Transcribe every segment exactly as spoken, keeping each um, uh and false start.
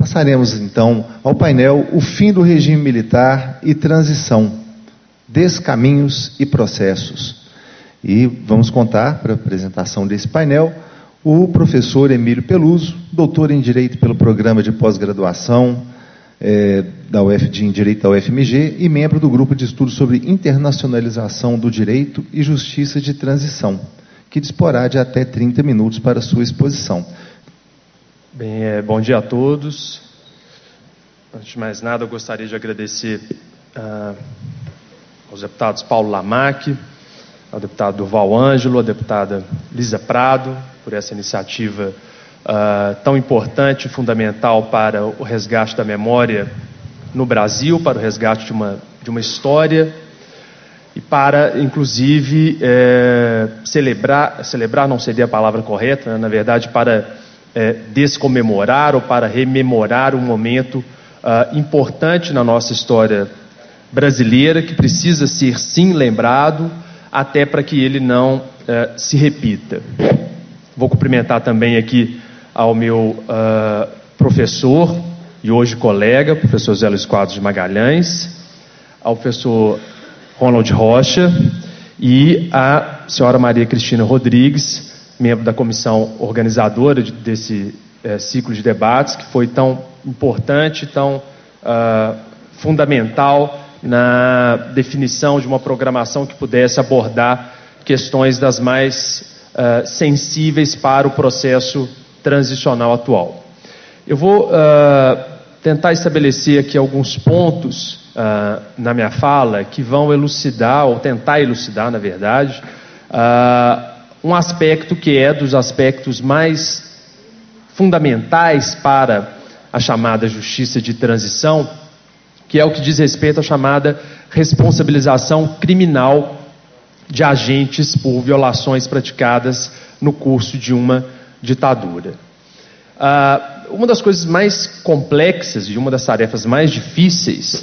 Passaremos, então, ao painel O Fim do Regime Militar e Transição, Descaminhos e Processos. E vamos contar, para a apresentação desse painel, o professor Emílio Peluso, doutor em Direito pelo Programa de Pós-Graduação é, da U F D em Direito da U F M G e membro do Grupo de Estudos sobre Internacionalização do Direito e Justiça de Transição, que disporá de até trinta minutos para sua exposição. Bem, é, bom dia a todos. Antes de mais nada, eu gostaria de agradecer uh, aos deputados Paulo Lamaque, ao deputado Durval Ângelo, à deputada Lisa Prado, por essa iniciativa uh, tão importante e fundamental para o resgate da memória no Brasil, para o resgate de uma, de uma história e para, inclusive, é, celebrar, celebrar não seria a palavra correta, né? Na verdade, para é, descomemorar ou para rememorar um momento uh, importante na nossa história brasileira, que precisa ser, sim, lembrado, até para que ele não uh, se repita. Vou cumprimentar também aqui ao meu uh, professor e hoje colega, professor Zé Luiz Quadros de Magalhães, ao professor Ronald Rocha e à senhora Maria Cristina Rodrigues, membro da comissão organizadora de, desse uh, ciclo de debates, que foi tão importante, tão uh, fundamental na definição de uma programação que pudesse abordar questões das mais uh, sensíveis para o processo transicional atual. Eu vou uh, tentar estabelecer aqui alguns pontos uh, na minha fala que vão elucidar, ou tentar elucidar, na verdade, uh, um aspecto que é dos aspectos mais fundamentais para a chamada justiça de transição, que é o que diz respeito à chamada responsabilização criminal de agentes por violações praticadas no curso de uma ditadura. Ah, uma das coisas mais complexas e uma das tarefas mais difíceis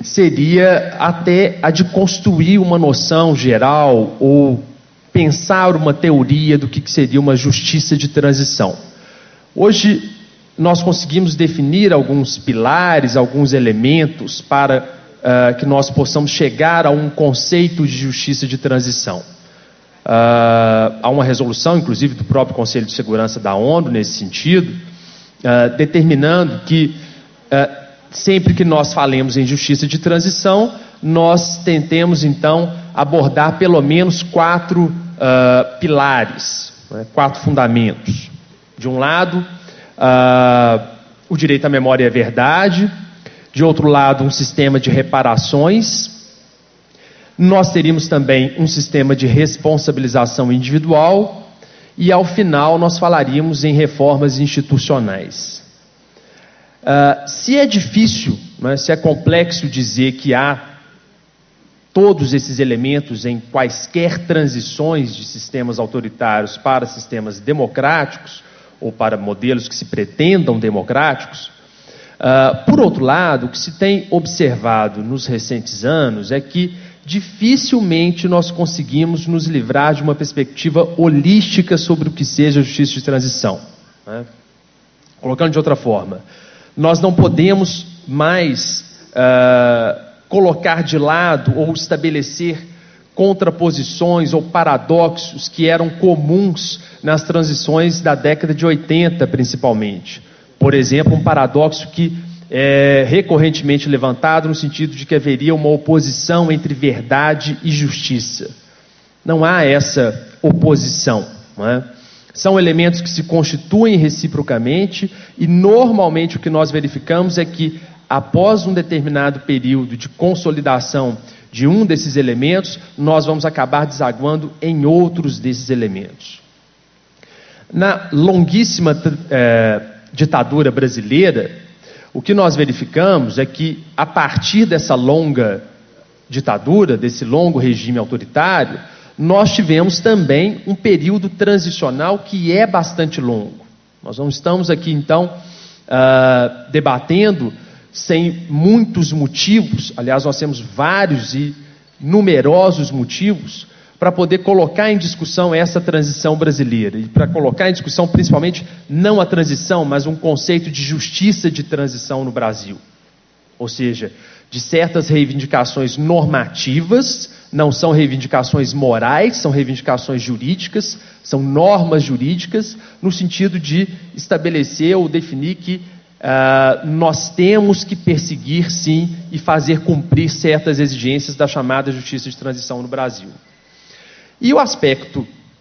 seria até a de construir uma noção geral ou pensar uma teoria do que seria uma justiça de transição. Hoje, nós conseguimos definir alguns pilares, alguns elementos para uh, que nós possamos chegar a um conceito de justiça de transição. Uh, há uma resolução, inclusive, do próprio Conselho de Segurança da ONU, nesse sentido, uh, determinando que uh, sempre que nós falemos em justiça de transição, nós tentemos, então, abordar pelo menos quatro uh, pilares, né, quatro fundamentos. De um lado, Uh, o direito à memória e à verdade, de outro lado um sistema de reparações, nós teríamos também um sistema de responsabilização individual e ao final nós falaríamos em reformas institucionais. Uh, se é difícil, né, se é complexo dizer que há todos esses elementos em quaisquer transições de sistemas autoritários para sistemas democráticos, ou para modelos que se pretendam democráticos, uh, por outro lado, o que se tem observado nos recentes anos é que dificilmente nós conseguimos nos livrar de uma perspectiva holística sobre o que seja a justiça de transição, né? Colocando de outra forma, nós não podemos mais uh, colocar de lado ou estabelecer contraposições ou paradoxos que eram comuns nas transições da década de oitenta, principalmente. Por exemplo, um paradoxo que é recorrentemente levantado no sentido de que haveria uma oposição entre verdade e justiça. Não há essa oposição, não é? São elementos que se constituem reciprocamente e normalmente o que nós verificamos é que após um determinado período de consolidação de um desses elementos, nós vamos acabar desaguando em outros desses elementos. Na longuíssima eh, ditadura brasileira, o que nós verificamos é que, a partir dessa longa ditadura, desse longo regime autoritário, nós tivemos também um período transicional que é bastante longo. Nós não estamos aqui, então, uh, debatendo sem muitos motivos, aliás, nós temos vários e numerosos motivos para poder colocar em discussão essa transição brasileira, e para colocar em discussão principalmente não a transição, mas um conceito de justiça de transição no Brasil. Ou seja, de certas reivindicações normativas, não são reivindicações morais, são reivindicações jurídicas, são normas jurídicas, no sentido de estabelecer ou definir que uh, nós temos que perseguir, sim, e fazer cumprir certas exigências da chamada justiça de transição no Brasil. E o aspecto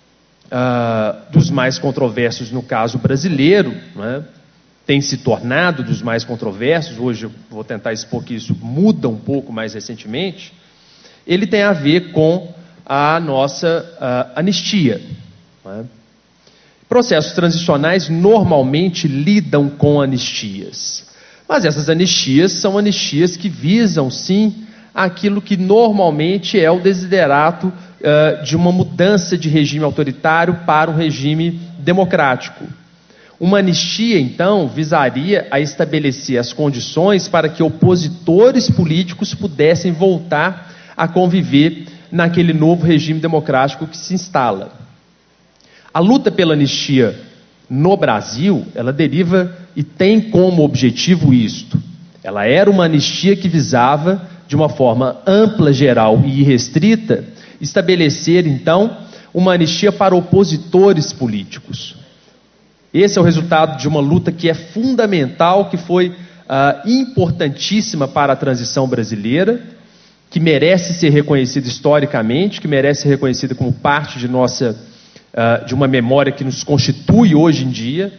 uh, dos mais controversos no caso brasileiro, né, tem se tornado dos mais controversos, hoje eu vou tentar expor que isso muda um pouco mais recentemente, ele tem a ver com a nossa uh, anistia. Né? Processos transicionais normalmente lidam com anistias, mas essas anistias são anistias que visam, sim, aquilo que normalmente é o desiderato uh, de uma mudança de regime autoritário para um regime democrático. Uma anistia, então, visaria a estabelecer as condições para que opositores políticos pudessem voltar a conviver naquele novo regime democrático que se instala. A luta pela anistia no Brasil, ela deriva e tem como objetivo isto. Ela era uma anistia que visava, de uma forma ampla, geral e irrestrita, estabelecer, então, uma anistia para opositores políticos. Esse é o resultado de uma luta que é fundamental, que foi ah, importantíssima para a transição brasileira, que merece ser reconhecida historicamente, que merece ser reconhecida como parte de nossa, uh, de uma memória que nos constitui hoje em dia,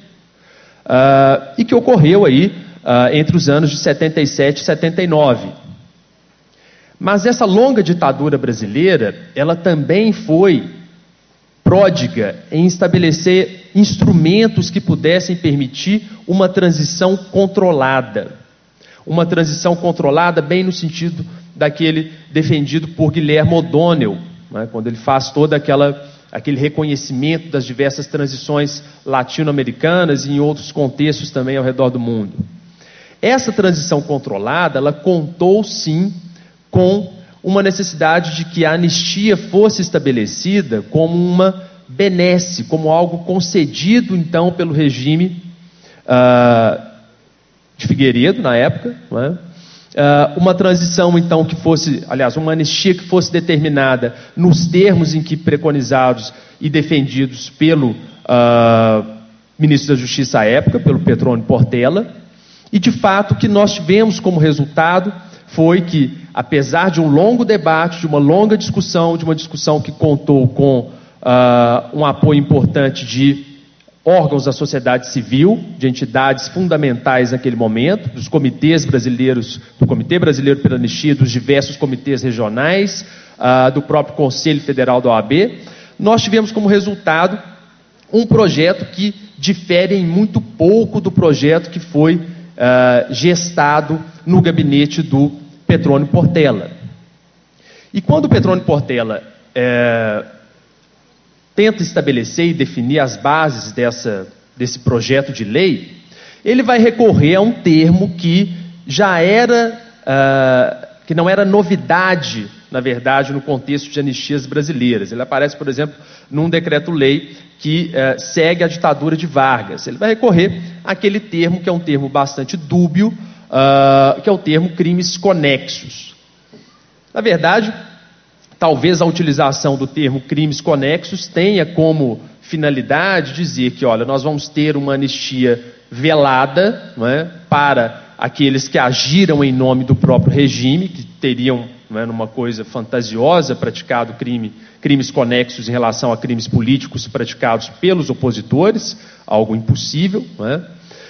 uh, e que ocorreu aí uh, entre os anos de setenta e sete e setenta e nove. Mas essa longa ditadura brasileira, ela também foi pródiga em estabelecer instrumentos que pudessem permitir uma transição controlada. Uma transição controlada bem no sentido daquele defendido por Guilherme O'Donnell, né, quando ele faz todo aquela, aquele reconhecimento das diversas transições latino-americanas e em outros contextos também ao redor do mundo. Essa transição controlada, ela contou sim com uma necessidade de que a anistia fosse estabelecida como uma benesse, como algo concedido então pelo regime uh, de Figueiredo na época, não é? Uh, uma transição, então, que fosse, aliás, uma anistia que fosse determinada nos termos em que preconizados e defendidos pelo uh, ministro da Justiça à época, pelo Petrônio Portela, e, de fato, o que nós tivemos como resultado foi que, apesar de um longo debate, de uma longa discussão, de uma discussão que contou com uh, um apoio importante de órgãos da sociedade civil, de entidades fundamentais naquele momento, dos comitês brasileiros, do Comitê Brasileiro pela Anistia, dos diversos comitês regionais, uh, do próprio Conselho Federal da O A B, nós tivemos como resultado um projeto que difere em muito pouco do projeto que foi uh, gestado no gabinete do Petrônio Portela. E quando o Petrônio Portela eh, tenta estabelecer e definir as bases dessa, desse projeto de lei, ele vai recorrer a um termo que já era, uh, que não era novidade, na verdade, no contexto de anistias brasileiras. Ele aparece, por exemplo, num decreto-lei que uh, segue a ditadura de Vargas. Ele vai recorrer àquele termo, que é um termo bastante dúbio, uh, que é o termo crimes conexos. Na verdade, talvez a utilização do termo crimes conexos tenha como finalidade dizer que, olha, nós vamos ter uma anistia velada, não é, para aqueles que agiram em nome do próprio regime, que teriam, não é, numa coisa fantasiosa, praticado crime, crimes conexos em relação a crimes políticos praticados pelos opositores, algo impossível, não é?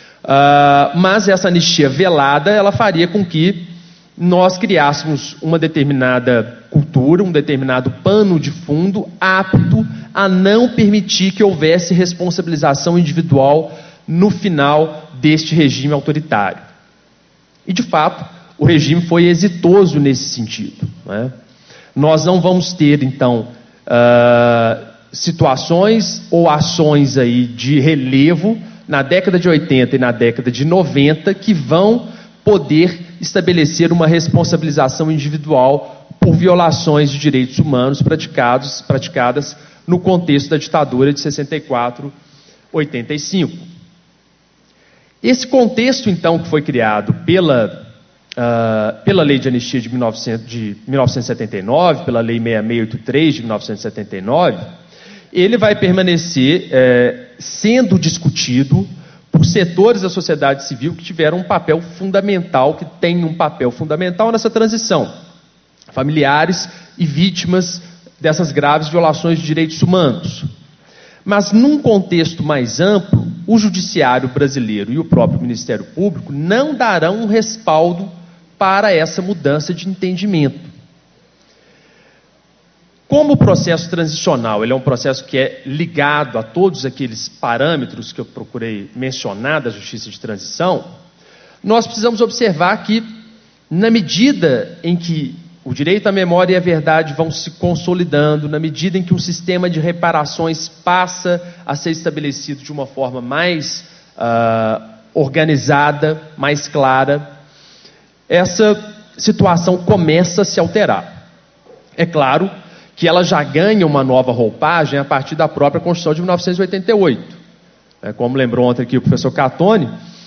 Uh, mas essa anistia velada, ela faria com que nós criássemos uma determinada cultura, um determinado pano de fundo apto a não permitir que houvesse responsabilização individual no final deste regime autoritário. E, de fato, o regime foi exitoso nesse sentido, né? Nós não vamos ter, então, uh, situações ou ações aí de relevo na década de oitenta e na década de noventa que vão poder estabelecer uma responsabilização individual por violações de direitos humanos praticados, praticadas no contexto da ditadura de sessenta e quatro a oitenta e cinco. Esse contexto, então, que foi criado pela, uh, pela Lei de Anistia de, mil novecentos e setenta e nove, pela Lei seis mil seiscentos e oitenta e três de mil novecentos e setenta e nove, ele vai permanecer eh, sendo discutido por setores da sociedade civil que tiveram um papel fundamental, que têm um papel fundamental nessa transição. Familiares e vítimas dessas graves violações de direitos humanos. Mas, num contexto mais amplo, o Judiciário brasileiro e o próprio Ministério Público não darão um respaldo para essa mudança de entendimento. Como o processo transicional ele é um processo que é ligado a todos aqueles parâmetros que eu procurei mencionar da justiça de transição, nós precisamos observar que, na medida em que o direito à memória e à verdade vão se consolidando, na medida em que um sistema de reparações passa a ser estabelecido de uma forma mais uh, organizada, mais clara, essa situação começa a se alterar. É claro que ela já ganha uma nova roupagem a partir da própria Constituição de mil novecentos e oitenta e oito. É, como lembrou ontem aqui o professor Catone, uh,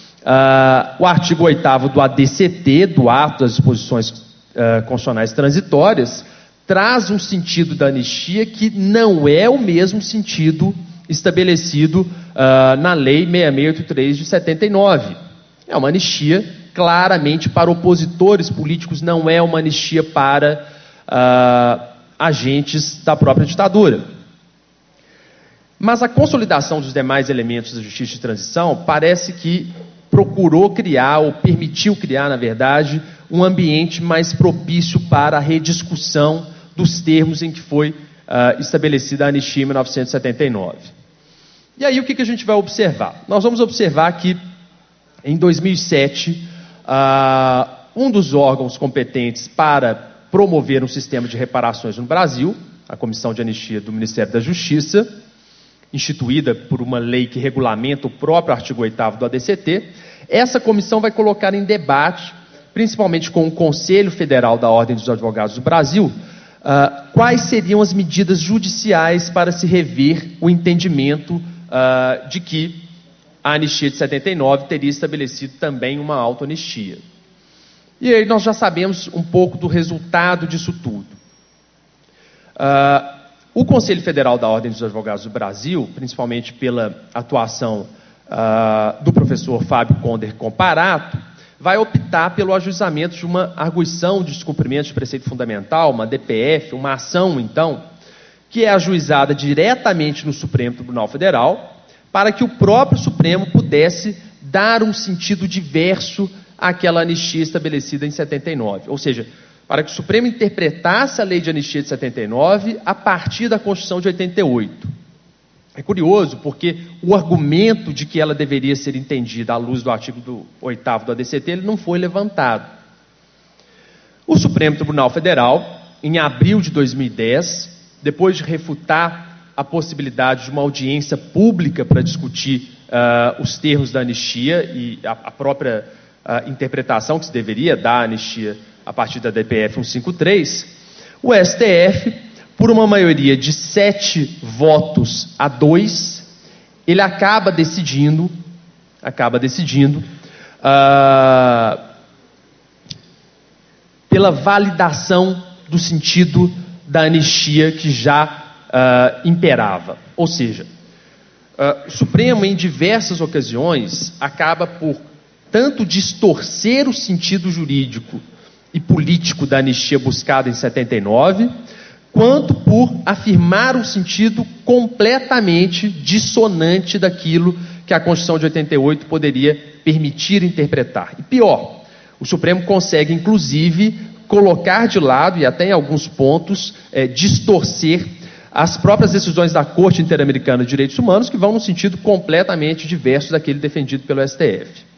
o artigo oitavo do A D C T, do Ato das Disposições uh, Constitucionais Transitórias, traz um sentido da anistia que não é o mesmo sentido estabelecido uh, na Lei seis mil seiscentos e oitenta e três de setenta e nove. É uma anistia claramente para opositores políticos, não é uma anistia para uh, agentes da própria ditadura. Mas a consolidação dos demais elementos da justiça de transição parece que procurou criar, ou permitiu criar, na verdade, um ambiente mais propício para a rediscussão dos termos em que foi uh, estabelecida a anistia em mil novecentos e setenta e nove. E aí o que, que a gente vai observar? Nós vamos observar que, em dois mil e sete, uh, um dos órgãos competentes para promover um sistema de reparações no Brasil, a Comissão de Anistia do Ministério da Justiça, instituída por uma lei que regulamenta o próprio artigo oitavo do A D C T, essa comissão vai colocar em debate, principalmente com o Conselho Federal da Ordem dos Advogados do Brasil, uh, quais seriam as medidas judiciais para se rever o entendimento uh, de que a anistia de setenta e nove teria estabelecido também uma autoanistia. E aí nós já sabemos um pouco do resultado disso tudo. Uh, o Conselho Federal da Ordem dos Advogados do Brasil, principalmente pela atuação uh, do professor Fábio Conder Comparato, vai optar pelo ajuizamento de uma arguição de descumprimento de preceito fundamental, uma D P F, uma ação, então, que é ajuizada diretamente no Supremo Tribunal Federal, para que o próprio Supremo pudesse dar um sentido diverso àquela anistia estabelecida em setenta e nove. Ou seja, para que o Supremo interpretasse a lei de anistia de setenta e nove a partir da Constituição de oitenta e oito. É curioso, porque o argumento de que ela deveria ser entendida à luz do artigo do oitavo do A D C T, ele não foi levantado. O Supremo Tribunal Federal, em abril de dois mil e dez, depois de refutar a possibilidade de uma audiência pública para discutir uh, os termos da anistia e a, a própria uh, interpretação que se deveria dar à anistia a partir da D P F cento e cinquenta e três, o S T F, por uma maioria de sete votos a dois, ele acaba decidindo, acaba decidindo uh, pela validação do sentido da anistia que já uh, imperava. Ou seja, uh, o Supremo, em diversas ocasiões, acaba por tanto distorcer o sentido jurídico e político da anistia buscada em setenta e nove, quanto por afirmar um sentido completamente dissonante daquilo que a Constituição de oitenta e oito poderia permitir interpretar. E pior, o Supremo consegue, inclusive, colocar de lado, e até em alguns pontos, é, distorcer as próprias decisões da Corte Interamericana de Direitos Humanos, que vão num sentido completamente diverso daquele defendido pelo S T F.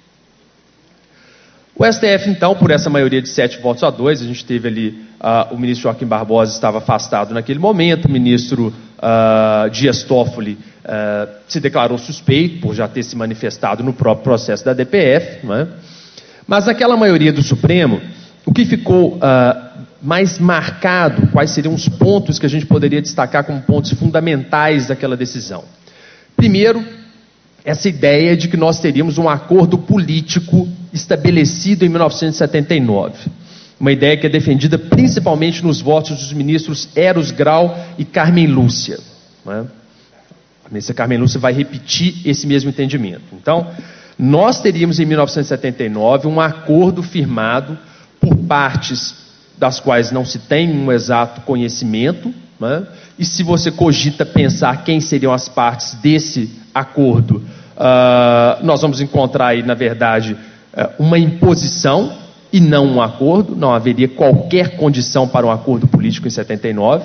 O S T F, então, por essa maioria de sete votos a dois, a gente teve ali, uh, o ministro Joaquim Barbosa estava afastado naquele momento, o ministro uh, Dias Toffoli uh, se declarou suspeito por já ter se manifestado no próprio processo da D P F, não é? Mas naquela maioria do Supremo, o que ficou uh, mais marcado, quais seriam os pontos que a gente poderia destacar como pontos fundamentais daquela decisão. Primeiro, essa ideia de que nós teríamos um acordo político estabelecido em mil novecentos e setenta e nove. Uma ideia que é defendida principalmente nos votos dos ministros Eros Grau e Carmen Lúcia. Né? A ministra Carmen Lúcia vai repetir esse mesmo entendimento. Então, nós teríamos em mil novecentos e setenta e nove um acordo firmado por partes das quais não se tem um exato conhecimento, né? E se você cogita pensar quem seriam as partes desse acordo, uh, nós vamos encontrar aí, na verdade, uh, uma imposição e não um acordo. Não haveria qualquer condição para um acordo político em setenta e nove.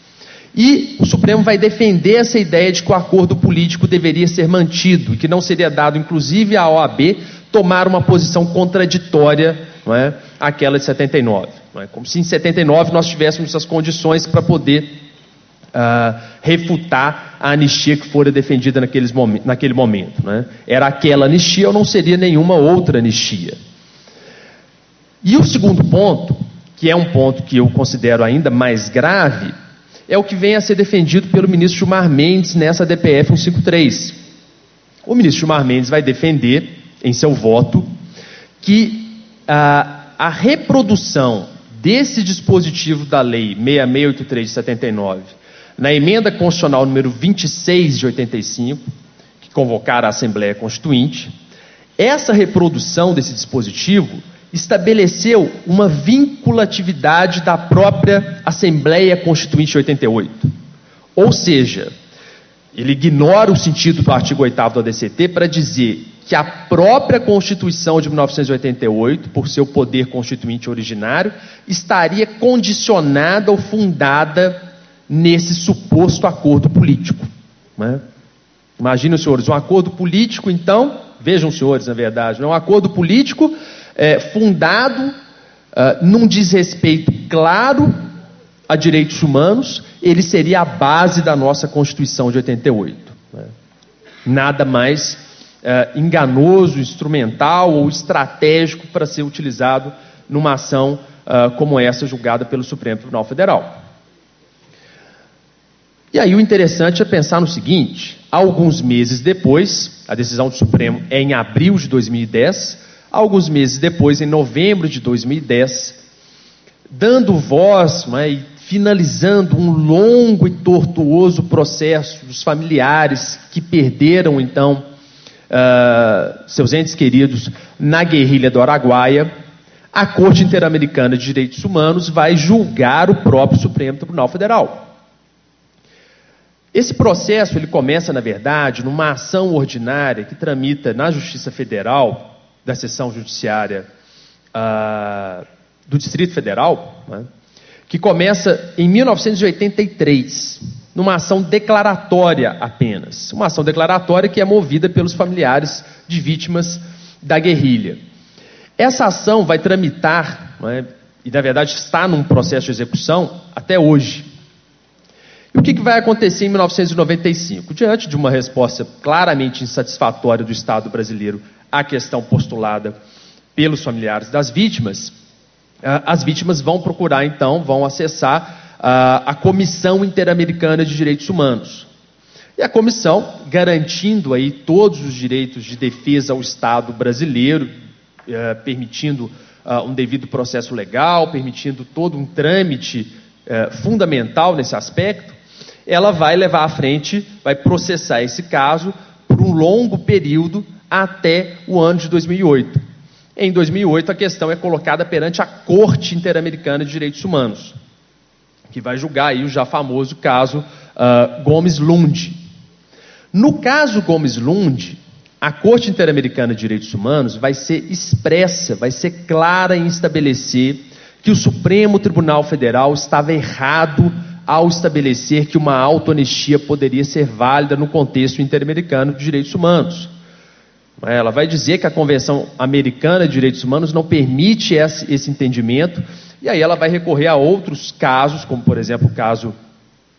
E o Supremo vai defender essa ideia de que o acordo político deveria ser mantido e que não seria dado, inclusive, à O A B tomar uma posição contraditória, não é, àquela de setenta e nove. Não é? Como se em setenta e nove nós tivéssemos essas condições para poder uh, refutar a anistia que fora defendida naqueles momen- naquele momento. Não é? Era aquela anistia ou não seria nenhuma outra anistia. E o segundo ponto, que é um ponto que eu considero ainda mais grave, é o que vem a ser defendido pelo ministro Gilmar Mendes nessa D P F cento e cinquenta e três. O ministro Gilmar Mendes vai defender, em seu voto, que a, a reprodução desse dispositivo da Lei seis mil seiscentos e oitenta e três de setenta e nove, na emenda constitucional número vinte e seis de oitenta e cinco, que convocara a Assembleia Constituinte, essa reprodução desse dispositivo estabeleceu uma vinculatividade da própria Assembleia Constituinte de oitenta e oito. Ou seja, ele ignora o sentido do artigo oitavo do A D C T para dizer que a própria Constituição de mil novecentos e oitenta e oito, por seu poder constituinte originário, estaria condicionada ou fundada nesse suposto acordo político. Né? Imaginem, senhores, um acordo político, então, vejam, senhores, na verdade, um acordo político é, fundado uh, num desrespeito claro a direitos humanos, ele seria a base da nossa Constituição de oitenta e oito. Né? Nada mais uh, enganoso, instrumental ou estratégico para ser utilizado numa ação uh, como essa julgada pelo Supremo Tribunal Federal. E aí o interessante é pensar no seguinte: alguns meses depois, a decisão do Supremo é em abril de dois mil e dez, alguns meses depois, em novembro de dois mil e dez, dando voz, né, e finalizando um longo e tortuoso processo dos familiares que perderam, então, uh, seus entes queridos na guerrilha do Araguaia, a Corte Interamericana de Direitos Humanos vai julgar o próprio Supremo Tribunal Federal. Esse processo ele começa, na verdade, numa ação ordinária que tramita na Justiça Federal, da Seção Judiciária uh, do Distrito Federal, né, que começa em mil novecentos e oitenta e três, numa ação declaratória apenas. Uma ação declaratória que é movida pelos familiares de vítimas da guerrilha. Essa ação vai tramitar, né, e na verdade está num processo de execução até hoje. E o que, que vai acontecer em mil novecentos e noventa e cinco? Diante de uma resposta claramente insatisfatória do Estado brasileiro à questão postulada pelos familiares das vítimas, as vítimas vão procurar, então, vão acessar a Comissão Interamericana de Direitos Humanos. E a comissão, garantindo aí todos os direitos de defesa ao Estado brasileiro, permitindo um devido processo legal, permitindo todo um trâmite fundamental nesse aspecto, ela vai levar à frente, vai processar esse caso por um longo período até o ano de dois mil e oito. Em dois mil e oito, a questão é colocada perante a Corte Interamericana de Direitos Humanos, que vai julgar aí o já famoso caso uh, Gomes Lund. No caso Gomes Lund, a Corte Interamericana de Direitos Humanos vai ser expressa, vai ser clara em estabelecer que o Supremo Tribunal Federal estava errado ao estabelecer que uma autoanistia poderia ser válida no contexto interamericano de direitos humanos. Ela vai dizer que a Convenção Americana de Direitos Humanos não permite esse, esse entendimento, e aí ela vai recorrer a outros casos, como por exemplo o caso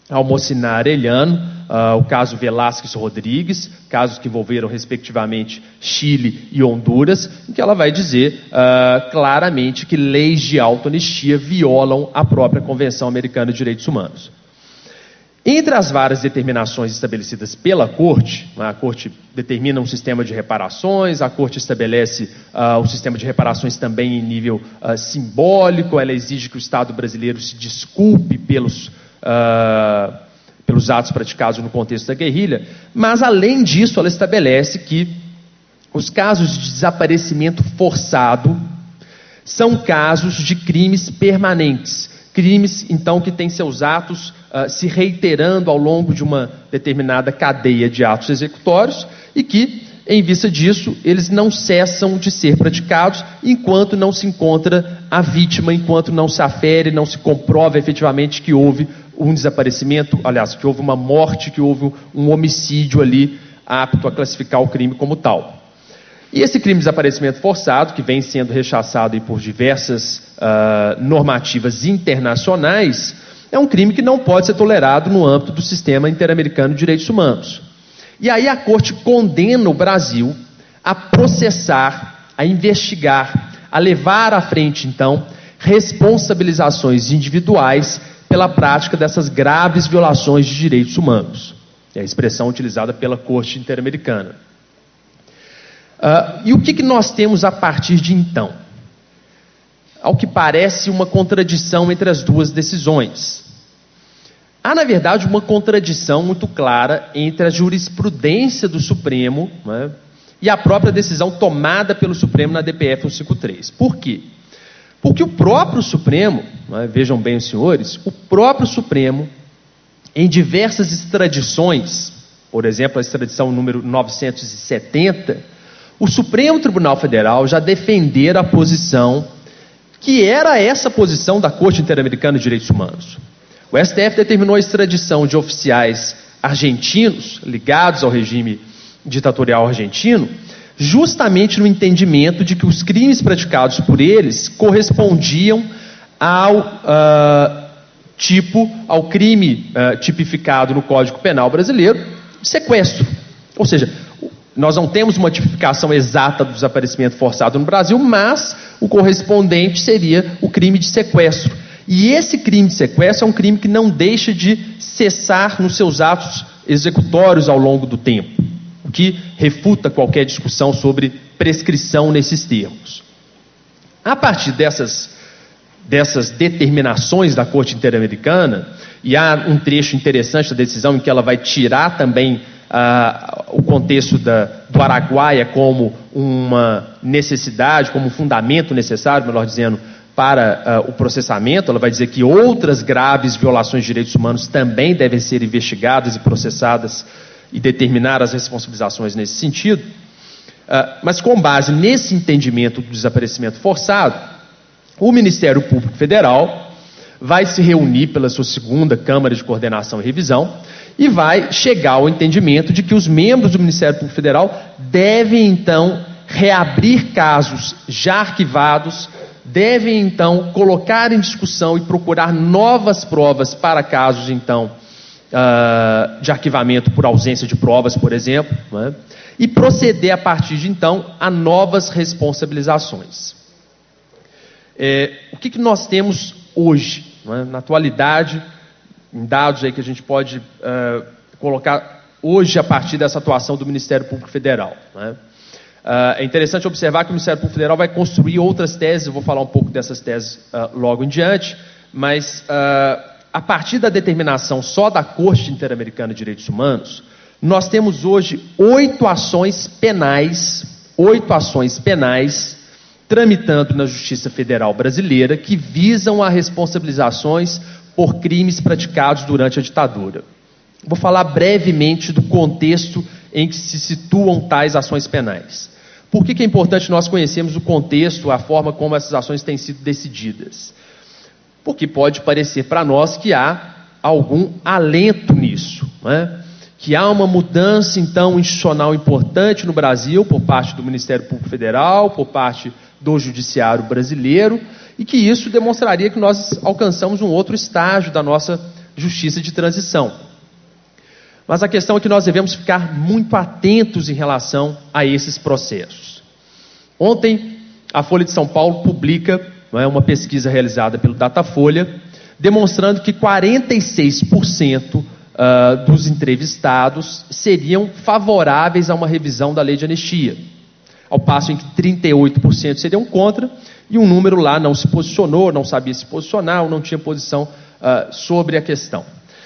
Almocina Arellano, uh, o caso Velásquez Rodrigues, casos que envolveram respectivamente Chile e Honduras, em que ela vai dizer uh, claramente que leis de autoanistia violam a própria Convenção Americana de Direitos Humanos. Entre as várias determinações estabelecidas pela Corte, a Corte determina um sistema de reparações, a Corte estabelece uh, um sistema de reparações também em nível uh, simbólico, ela exige que o Estado brasileiro se desculpe pelos, uh, pelos atos praticados no contexto da guerrilha, mas além disso ela estabelece que os casos de desaparecimento forçado são casos de crimes permanentes, crimes então que têm seus atos Uh, se reiterando ao longo de uma determinada cadeia de atos executórios e que, em vista disso, eles não cessam de ser praticados enquanto não se encontra a vítima, enquanto não se afere, não se comprova efetivamente que houve um desaparecimento, aliás, que houve uma morte, que houve um homicídio ali apto a classificar o crime como tal. E esse crime de desaparecimento forçado, que vem sendo rechaçado aí por diversas uh, normativas internacionais, é um crime que não pode ser tolerado no âmbito do sistema interamericano de direitos humanos. E aí a Corte condena o Brasil a processar, a investigar, a levar à frente, então, responsabilizações individuais pela prática dessas graves violações de direitos humanos. É a expressão utilizada pela Corte Interamericana. Uh, e o que, que nós temos a partir de então? Ao que parece uma contradição entre as duas decisões. Há, na verdade, uma contradição muito clara entre a jurisprudência do Supremo, né, e a própria decisão tomada pelo Supremo na D P F cento e cinquenta e três. Por quê? Porque o próprio Supremo, né, vejam bem os senhores, o próprio Supremo, em diversas extradições, por exemplo, a extradição número novecentos e setenta, o Supremo Tribunal Federal já defendera a posição que era essa posição da Corte Interamericana de Direitos Humanos. O S T F determinou a extradição de oficiais argentinos ligados ao regime ditatorial argentino, justamente no entendimento de que os crimes praticados por eles correspondiam ao uh, tipo, ao crime uh, tipificado no Código Penal brasileiro, de sequestro. Ou seja, nós não temos uma tipificação exata do desaparecimento forçado no Brasil, mas o correspondente seria o crime de sequestro. E esse crime de sequestro é um crime que não deixa de cessar nos seus atos executórios ao longo do tempo, o que refuta qualquer discussão sobre prescrição nesses termos. A partir dessas, dessas determinações da Corte Interamericana, e há um trecho interessante da decisão em que ela vai tirar também Ah, o contexto da, do Araguaia como uma necessidade, como um fundamento necessário, melhor dizendo, para ah, o processamento. Ela vai dizer que outras graves violações de direitos humanos também devem ser investigadas e processadas e determinar as responsabilizações nesse sentido. Ah, mas com base nesse entendimento do desaparecimento forçado, o Ministério Público Federal vai se reunir pela sua segunda Câmara de Coordenação e Revisão e vai chegar ao entendimento de que os membros do Ministério Público Federal devem, então, reabrir casos já arquivados, devem, então, colocar em discussão e procurar novas provas para casos, então, uh, de arquivamento por ausência de provas, por exemplo, né? E proceder, a partir de, então, a novas responsabilizações. É, o que, que nós temos hoje, né, na atualidade, em dados aí que a gente pode uh, colocar hoje a partir dessa atuação do Ministério Público Federal, né? Uh, é interessante observar que o Ministério Público Federal vai construir outras teses, eu vou falar um pouco dessas teses uh, logo em diante, mas uh, a partir da determinação só da Corte Interamericana de Direitos Humanos, nós temos hoje oito ações penais, oito ações penais tramitando na Justiça Federal Brasileira que visam a responsabilizações por crimes praticados durante a ditadura. Vou falar brevemente do contexto em que se situam tais ações penais. Por que que é importante nós conhecermos o contexto, a forma como essas ações têm sido decididas? Porque pode parecer para nós que há algum alento nisso, né? Que há uma mudança, então, institucional importante no Brasil, por parte do Ministério Público Federal, por parte do Judiciário brasileiro, e que isso demonstraria que nós alcançamos um outro estágio da nossa justiça de transição. Mas a questão é que nós devemos ficar muito atentos em relação a esses processos. Ontem, a Folha de São Paulo publica, não é, uma pesquisa realizada pelo Datafolha, demonstrando que quarenta e seis por cento uh, dos entrevistados seriam favoráveis a uma revisão da lei de anistia, ao passo em que trinta e oito por cento seriam contra, e um número lá não se posicionou, não sabia se posicionar, ou não tinha posição uh, sobre a questão.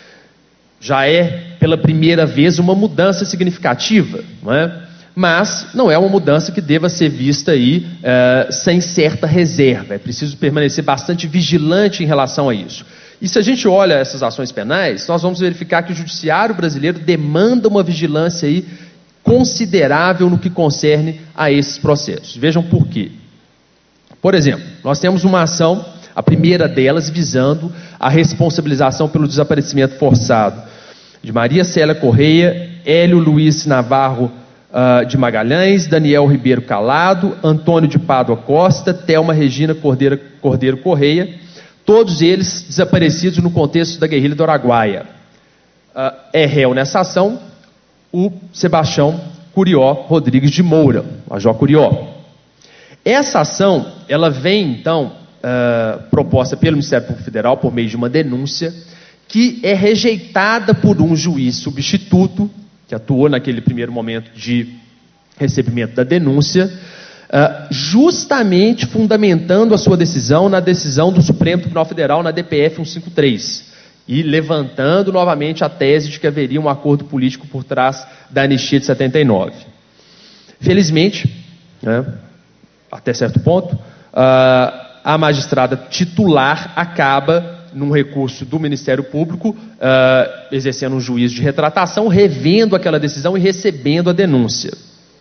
Já é, pela primeira vez, uma mudança significativa, não é? Mas não é uma mudança que deva ser vista aí uh, sem certa reserva. É preciso permanecer bastante vigilante em relação a isso. E se a gente olha essas ações penais, nós vamos verificar que o judiciário brasileiro demanda uma vigilância aí considerável no que concerne a esses processos. Vejam por quê. Por exemplo, nós temos uma ação, a primeira delas, visando a responsabilização pelo desaparecimento forçado de Maria Célia Correia, Hélio Luiz Navarro uh, de Magalhães, Daniel Ribeiro Calado, Antônio de Pádua Costa, Thelma Regina Cordeiro, Cordeiro Correia, todos eles desaparecidos no contexto da guerrilha do Araguaia. Uh, é réu nessa ação o Sebastião Curió Rodrigues de Moura, Major Curió. Essa ação, ela vem, então, uh, proposta pelo Ministério Público Federal por meio de uma denúncia que é rejeitada por um juiz substituto, que atuou naquele primeiro momento de recebimento da denúncia, uh, justamente fundamentando a sua decisão na decisão do Supremo Tribunal Federal, na D P F cento e cinquenta e três, e levantando novamente a tese de que haveria um acordo político por trás da anistia de setenta e nove. Felizmente, né, até certo ponto, uh, a magistrada titular acaba, num recurso do Ministério Público, uh, exercendo um juízo de retratação, revendo aquela decisão e recebendo a denúncia.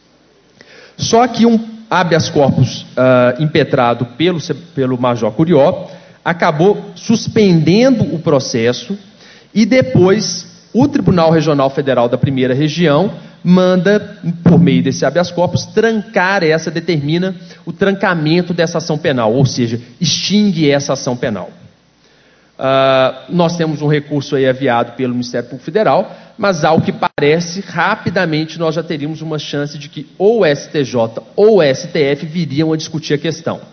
Só que um habeas corpus uh, impetrado pelo, pelo Major Curió acabou suspendendo o processo e depois o Tribunal Regional Federal da Primeira Região manda, por meio desse habeas corpus, trancar essa, determina o trancamento dessa ação penal, ou seja, extingue essa ação penal. Uh, nós temos um recurso aí aviado pelo Ministério Público Federal, mas ao que parece, rapidamente nós já teríamos uma chance de que ou o S T J ou o S T F viriam a discutir a questão.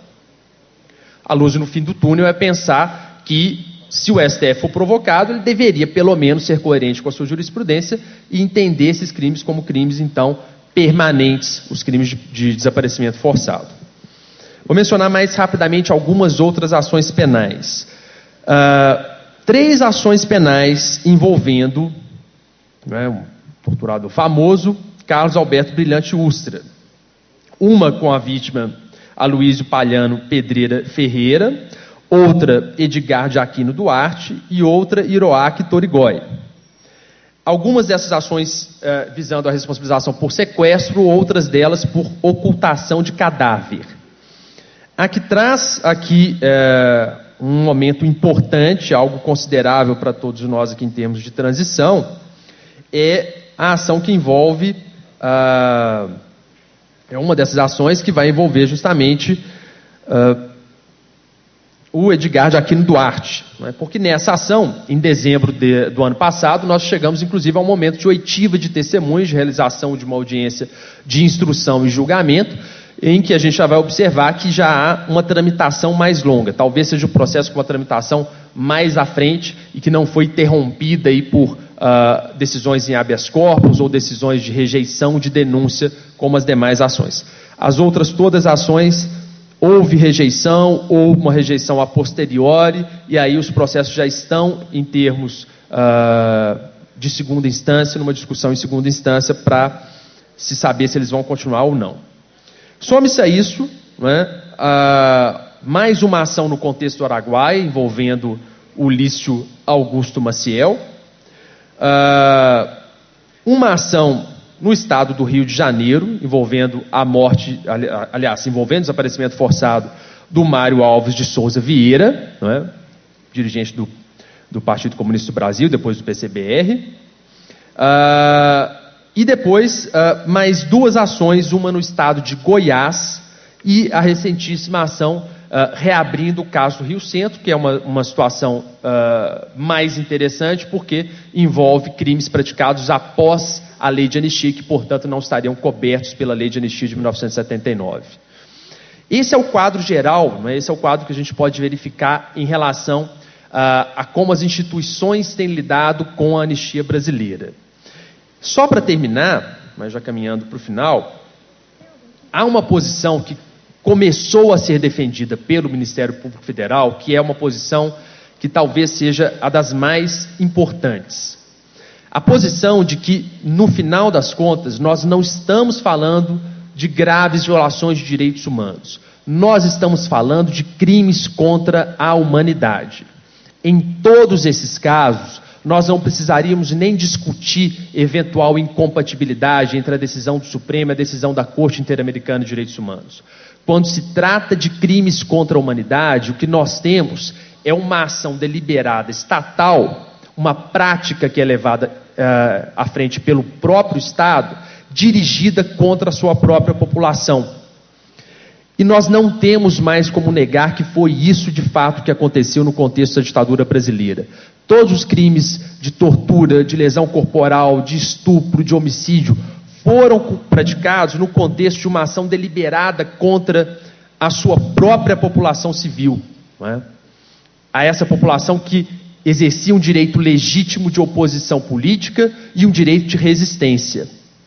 A luz no fim do túnel é pensar que, se o S T F for provocado, ele deveria pelo menos ser coerente com a sua jurisprudência e entender esses crimes como crimes, então, permanentes, os crimes de, de desaparecimento forçado. Vou mencionar mais rapidamente algumas outras ações penais. Uh, três ações penais envolvendo, né, um torturador famoso, Carlos Alberto Brilhante Ustra. Uma com a vítima Aloysio Palhano Pedreira Ferreira, outra Edgar de Aquino Duarte e outra Iroaque Torigói. Algumas dessas ações uh, visando a responsabilização por sequestro, outras delas por ocultação de cadáver. A que traz aqui uh, um momento importante, algo considerável para todos nós aqui em termos de transição, é a ação que envolve, uh, é uma dessas ações que vai envolver justamente uh, o Edgar de Aquino Duarte, né? Porque nessa ação, em dezembro de, do ano passado, nós chegamos inclusive ao momento de oitiva de testemunhos, de realização de uma audiência de instrução e julgamento, em que a gente já vai observar que já há uma tramitação mais longa, talvez seja o processo com uma tramitação mais à frente e que não foi interrompida aí por uh, decisões em habeas corpus ou decisões de rejeição de denúncia, como as demais ações. As outras todas as ações, houve rejeição ou uma rejeição a posteriori, e aí os processos já estão em termos uh, de segunda instância, numa discussão em segunda instância, para se saber se eles vão continuar ou não. Some-se a isso, né, a, mais uma ação no contexto do Araguaia, envolvendo o Lício Augusto Maciel, a, uma ação no estado do Rio de Janeiro, envolvendo a morte, aliás, envolvendo o desaparecimento forçado do Mário Alves de Souza Vieira, né, dirigente do, do Partido Comunista do Brasil, depois do P C B R, a, e depois, uh, mais duas ações, uma no estado de Goiás e a recentíssima ação uh, reabrindo o caso do Rio Centro, que é uma, uma situação uh, mais interessante, porque envolve crimes praticados após a lei de anistia, que, portanto, não estariam cobertos pela lei de anistia de mil novecentos e setenta e nove. Esse é o quadro geral, né? Esse é o quadro que a gente pode verificar em relação uh, a como as instituições têm lidado com a anistia brasileira. Só para terminar, mas já caminhando para o final, há uma posição que começou a ser defendida pelo Ministério Público Federal, que é uma posição que talvez seja a das mais importantes. A posição de que, no final das contas, nós não estamos falando de graves violações de direitos humanos. Nós estamos falando de crimes contra a humanidade. Em todos esses casos, nós não precisaríamos nem discutir eventual incompatibilidade entre a decisão do Supremo e a decisão da Corte Interamericana de Direitos Humanos. Quando se trata de crimes contra a humanidade, o que nós temos é uma ação deliberada estatal, uma prática que é levada uh, à frente pelo próprio Estado, dirigida contra a sua própria população. E nós não temos mais como negar que foi isso de fato que aconteceu no contexto da ditadura brasileira. Todos os crimes de tortura, de lesão corporal, de estupro, de homicídio, foram praticados no contexto de uma ação deliberada contra a sua própria população civil, não é? A essa população que exercia um direito legítimo de oposição política e um direito de resistência.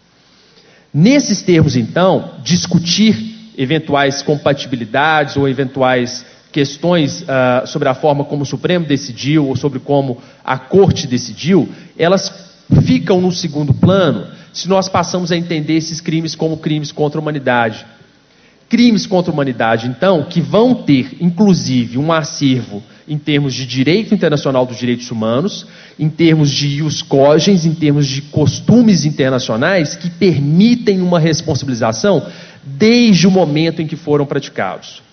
Nesses termos, então, discutir eventuais compatibilidades ou eventuais questões uh, sobre a forma como o Supremo decidiu ou sobre como a Corte decidiu, elas ficam no segundo plano se nós passamos a entender esses crimes como crimes contra a humanidade. Crimes contra a humanidade, então, que vão ter, inclusive, um acervo em termos de direito internacional dos direitos humanos, em termos de ius cogens, em termos de costumes internacionais que permitem uma responsabilização desde o momento em que foram praticados.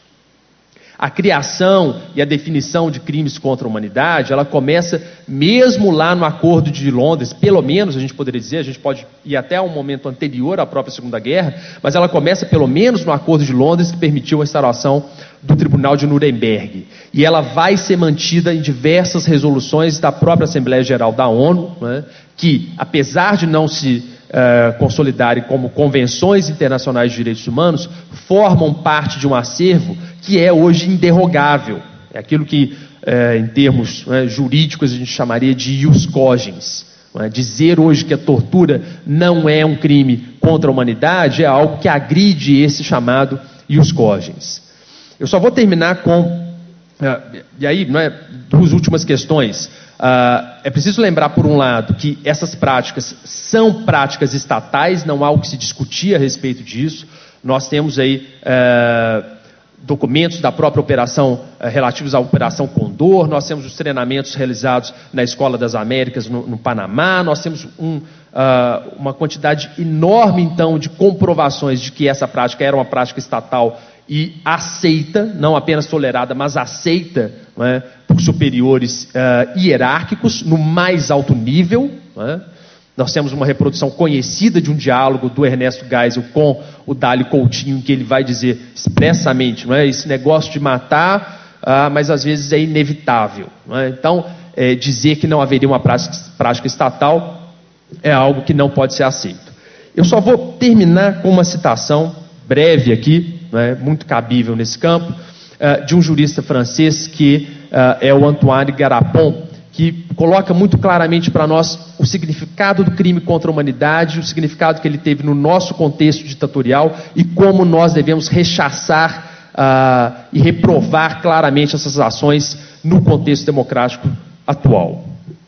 A criação e a definição de crimes contra a humanidade, ela começa mesmo lá no Acordo de Londres, pelo menos a gente poderia dizer, a gente pode ir até um momento anterior à própria Segunda Guerra, mas ela começa pelo menos no Acordo de Londres, que permitiu a instauração do Tribunal de Nuremberg. E ela vai ser mantida em diversas resoluções da própria Assembleia Geral da ONU, né, que, apesar de não se Uh, consolidarem como convenções internacionais de direitos humanos, formam parte de um acervo que é hoje inderrogável. É aquilo que, uh, em termos uh, jurídicos, a gente chamaria de ius cogens. Uh, dizer hoje que a tortura não é um crime contra a humanidade é algo que agride esse chamado ius cogens. Eu só vou terminar com, uh, e aí, não é, duas últimas questões. Uh, é preciso lembrar, por um lado, que essas práticas são práticas estatais, não há o que se discutir a respeito disso. Nós temos aí uh, documentos da própria operação uh, relativos à Operação Condor, nós temos os treinamentos realizados na Escola das Américas no, no Panamá, nós temos um, uh, uma quantidade enorme, então, de comprovações de que essa prática era uma prática estatal e aceita, não apenas tolerada, mas aceita, não é, por superiores uh, hierárquicos no mais alto nível. Não é? Nós temos uma reprodução conhecida de um diálogo do Ernesto Geisel com o Dálio Coutinho, em que ele vai dizer expressamente, não é, esse negócio de matar, uh, mas às vezes é inevitável. Não é? Então, é, dizer que não haveria uma prática, prática estatal é algo que não pode ser aceito. Eu só vou terminar com uma citação breve aqui, né, muito cabível nesse campo, uh, de um jurista francês que uh, é o Antoine Garapon, que coloca muito claramente para nós o significado do crime contra a humanidade, o significado que ele teve no nosso contexto ditatorial e como nós devemos rechaçar uh, e reprovar claramente essas ações no contexto democrático atual.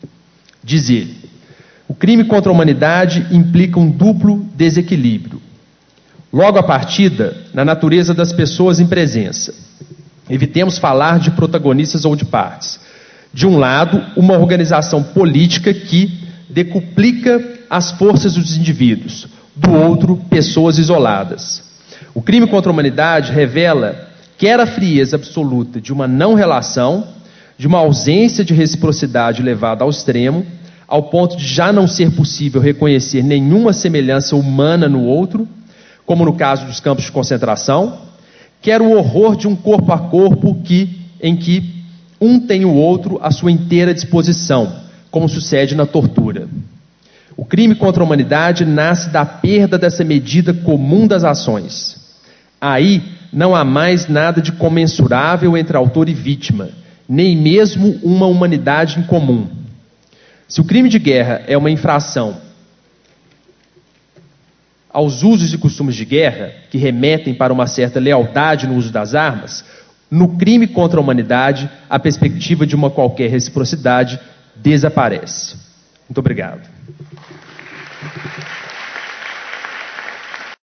Diz ele: o crime contra a humanidade implica um duplo desequilíbrio. Logo à partida, na natureza das pessoas em presença. Evitemos falar de protagonistas ou de partes. De um lado, uma organização política que decuplica as forças dos indivíduos. Do outro, pessoas isoladas. O crime contra a humanidade revela quer a frieza absoluta de uma não-relação, de uma ausência de reciprocidade levada ao extremo, ao ponto de já não ser possível reconhecer nenhuma semelhança humana no outro, como no caso dos campos de concentração, quer o horror de um corpo a corpo que, em que um tem o outro à sua inteira disposição, como sucede na tortura. O crime contra a humanidade nasce da perda dessa medida comum das ações. Aí não há mais nada de comensurável entre autor e vítima, nem mesmo uma humanidade em comum. Se o crime de guerra é uma infração aos usos e costumes de guerra, que remetem para uma certa lealdade no uso das armas, no crime contra a humanidade, a perspectiva de uma qualquer reciprocidade desaparece. Muito obrigado.